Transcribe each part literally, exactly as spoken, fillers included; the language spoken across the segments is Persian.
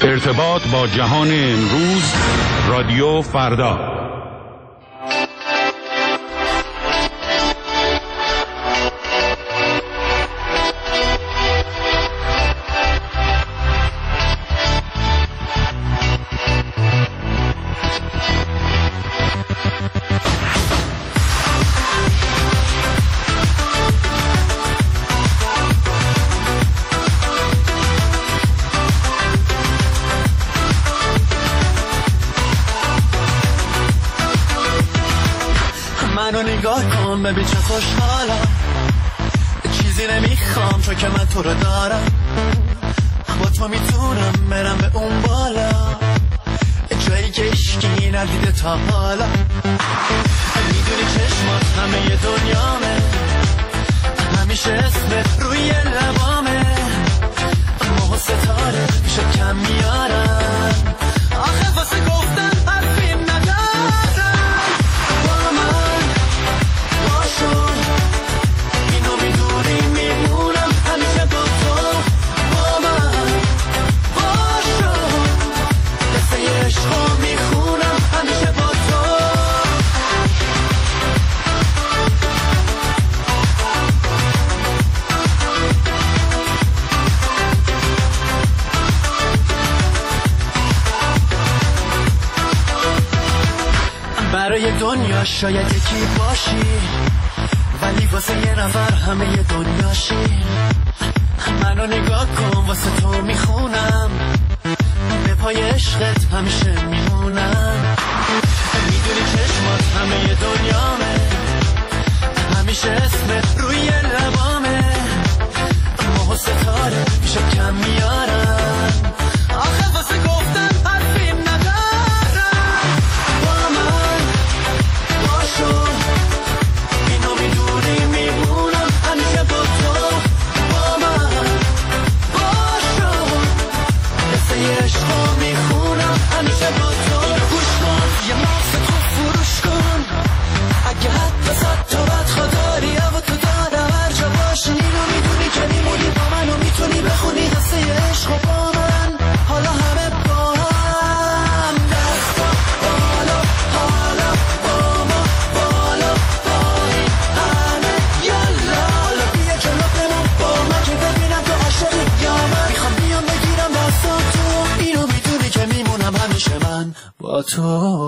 ارتباط با جهان امروز، رادیو فردا. نگاه کن ببین چه خوشحالم، چیزی نمیخوام چون که من تو رو دارم. با تو میتونم برم به اون بالا، جایی که عشقی ندیده تا حالا. میدونی چشمات همه دنیامه، همیشه اسمت روی لبامه. ماه و ستاره میشه کم میارم، آخه واسه گفتن حرفی ندارم. با من باشو، اینو میدونی میمونم همیشه با تو. با من باشو، قصه عشقو میخونم همیشه با تو. برای دنیا شاید یکی باشی، ولی واسه یه نفر همه ی دنیاشی. منو نگاه کن واسه تو میخونم، به پای عشقت همیشه میمونم. میدونی چشمات همه ی دنیامه، همیشه اسمت روی لبامه. ماه و ستاره میشه کم میارم، آخه واسه گفتن حرفیم ندارم. با من باشو، اینو میدونی میمونم همیشه با تو. با من باشو، قصه عشقو میخونم همیشه با تو. اینو گوش کن، یه مغز تو فروش کن، اگه حد بزد تا بد خداری و تو دارم هر جا باشی. اینو میدونی که میمونی با من و میتونی بخونی قصه عشقو با من. حالا همه با هم دستا بالا، حالا با ما بالا پایین همه یالا. حالا بیا جلو بمون با من که ببینم تو عاشقی یا من. میخوام بیام بگیرم دستا تو، اینو میدونی که میمونم همیشه من با تو.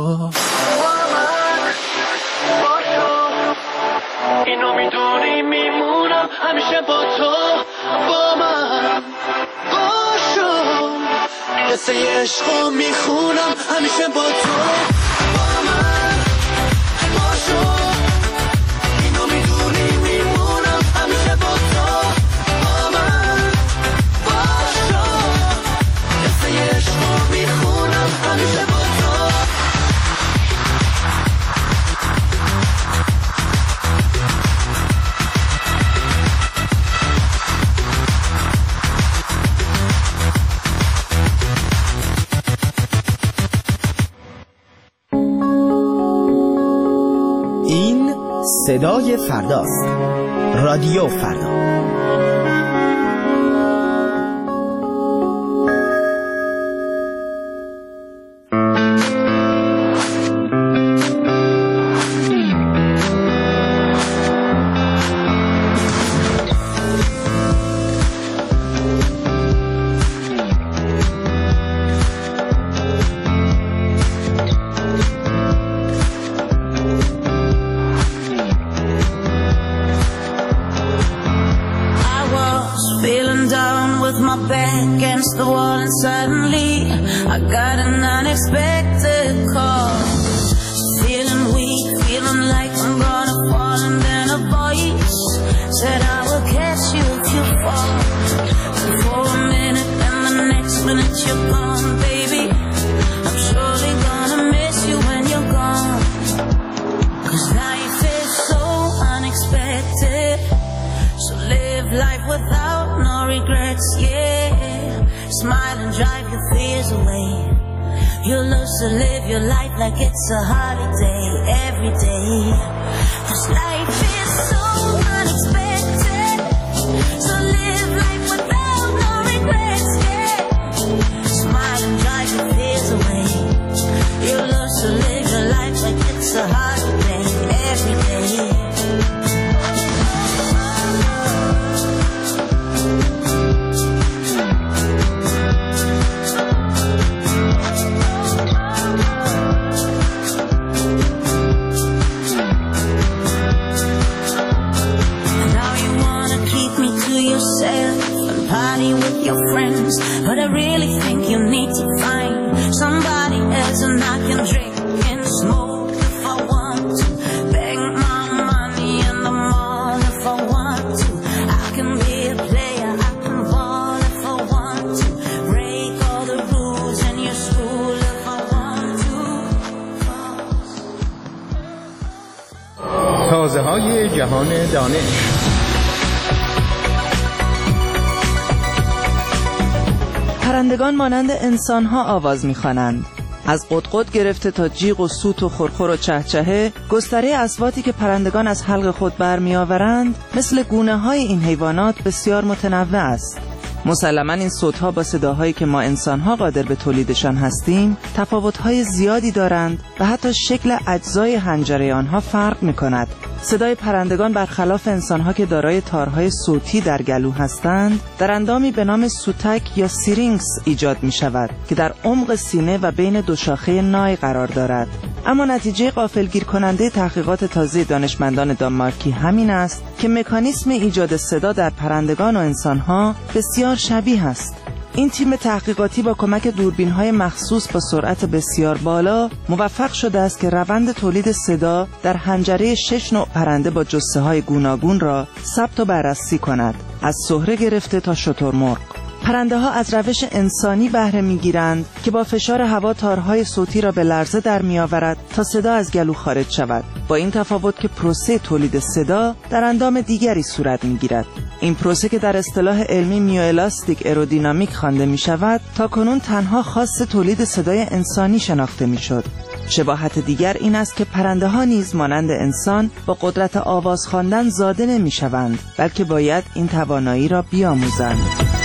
اینو میدونی میمونم همیشه با تو. با من باشو، قصه عشقو میخونم همیشه با تو. با من باشو، اینو میدونی میمونم همیشه با تو. با من باشو، قصه عشقو میخونم همیشه با تو. صدای فرداست، رادیو فردا. The wall and suddenly I got an unexpected call. Feeling weak, feeling like I'm gonna fall, and then a voice said I will catch you if you fall. And for a minute and the next minute you're gone, baby. I'm surely gonna miss you when you're gone. 'Cause life is so unexpected, so live life without no regrets, yeah. Smile and drive your fears away. You'll love to live your life like it's a holiday every day. This life is so unexpected, so live life without no regrets, yeah. Smile and But I really think you need to find somebody else, and I can drink and smoke if I want to, beg my money in the mall if I want to. I can be a player, I can ball if I want to, break all the rules in your school if I want to. تازه های جهان دانش. پرندگان مانند انسان‌ها آواز می‌خوانند. از قطقط گرفته تا جیغ و سوت و خرخر و چهچهه، گستره اصواتی که پرندگان از حلق خود برمی‌آورند مثل گونه‌های این حیوانات بسیار متنوع است. مسلماً این صوت‌ها با صداهایی که ما انسان‌ها قادر به تولیدشان هستیم تفاوت‌های زیادی دارند و حتی شکل اجزای حنجره آنها فرق می‌کند. صدای پرندگان برخلاف انسان‌ها که دارای تارهای صوتی در گلو هستند، در اندامی به نام سوتک یا سیرینکس ایجاد می‌شود که در عمق سینه و بین دو شاخه نای قرار دارد. اما نتیجه غافلگیر کننده تحقیقات تازه دانشمندان دانمارکی همین است که مکانیسم ایجاد صدا در پرندگان و انسان‌ها بسیار شبیه است. این تیم تحقیقاتی با کمک دوربین‌های مخصوص با سرعت بسیار بالا موفق شده است که روند تولید صدا در حنجره شش نوع پرنده با جثه‌های گوناگون را ثبت و بررسی کند، از سهره گرفته تا شترمرغ. پرنده ها از روش انسانی بهره می‌گیرند که با فشار هوا تارهای صوتی را به لرزه در می‌آورد تا صدا از گلو خارج شود. با این تفاوت که پروسه تولید صدا در اندام دیگری صورت می‌گیرد. این پروسه که در اصطلاح علمی میوالاستیک ایرودینامیک خوانده می‌شود، تا کنون تنها خاص تولید صدای انسانی شناخته می‌شد. شباهت دیگر این است که پرنده ها نیز مانند انسان با قدرت آواز خواندن زاده نمی‌شوند، بلکه باید این توانایی را بیاموزند.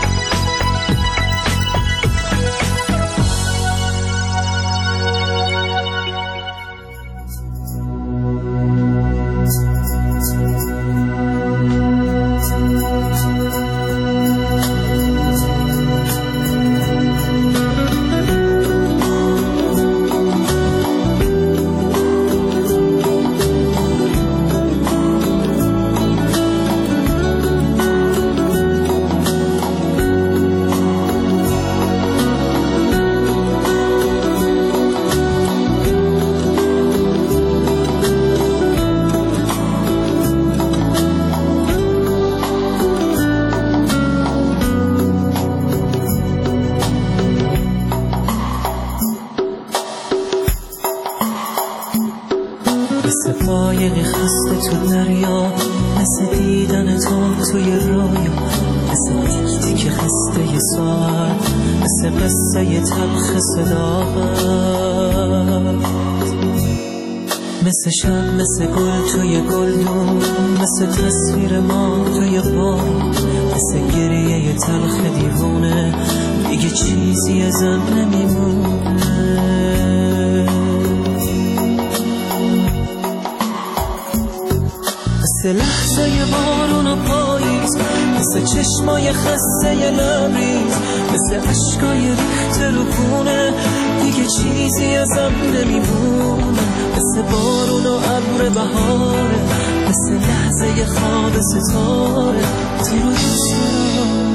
قایقی خسته تو دریا، مثل دیدن تو توی رویا، مثل تیک تیک خسته ساعت، مثل قصه تلخ صداقت، مثل شب، مثل گل توی گلدون، مثل تصویر ما توی بار، مثل گریه تلخ دیوونه، دیگه چیزی ازم نمیمونه. مثل لحظه بارون و پاییز، مثل چشمای خسته لبریز، مثل عشقای ریخته رو خونه، دیگه چیزی ازم نمیمونه. مثل بارون و ابر بهاره، مثل لحظه خواب ستاره، تو رو دوست دارم.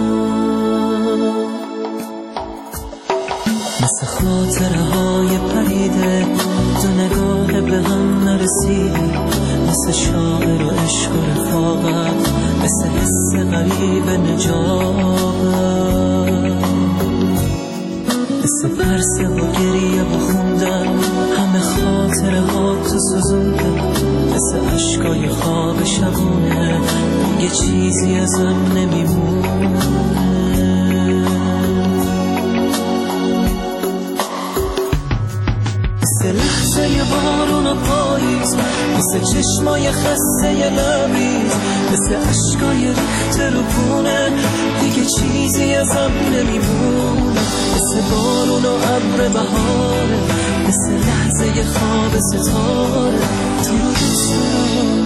مثل خاطره های پریده، دو نگاه به هم نرسیده، مثل شاعر و عشق و رفاقت، مثل حس غریب نجابت، مثل پرسه و گریه و خوندن، همه خاطره ها تو سوزونده، مثل عشقای خواب شبونه، یه چیزی ازم نمیمونه. مثل لحظه بارون و پاییز، مثل چشمای خسته لبریز، مثل عشقای ریخته رو خونه، دیگه چیزی ازم نمیمونه. مثل بارون و ابر بهاره، مثل لحظه خواب ستاره، تو رو دوست دارم،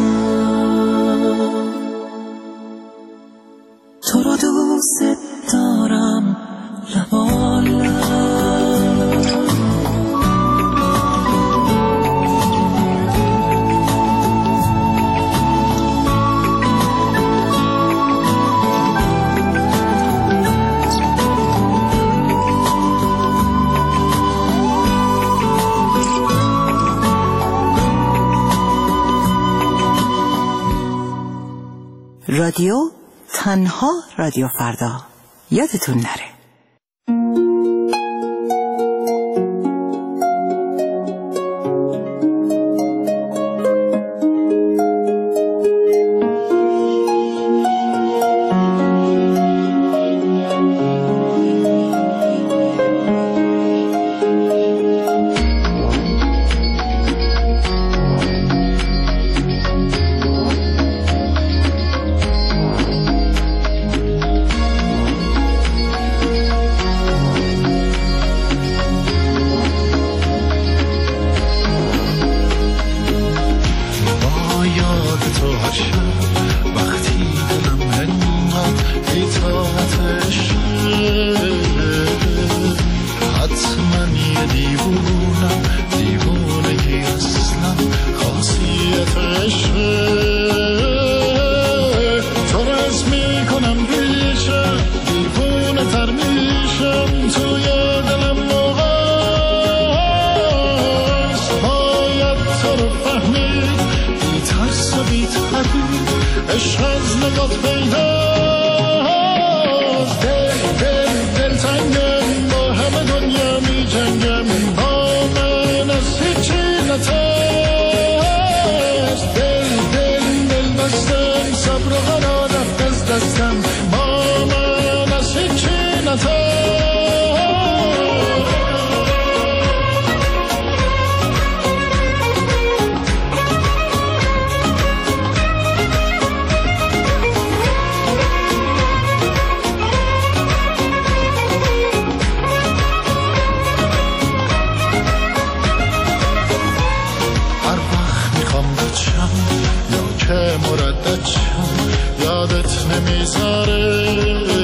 تو رو دوست دارم لبالب. رادیو تنها رادیو فردا. یادتون نره. یادت نمیذاره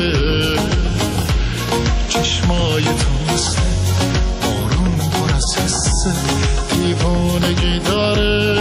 چشمای تو مثل بارون پر از حس دیوانگی داره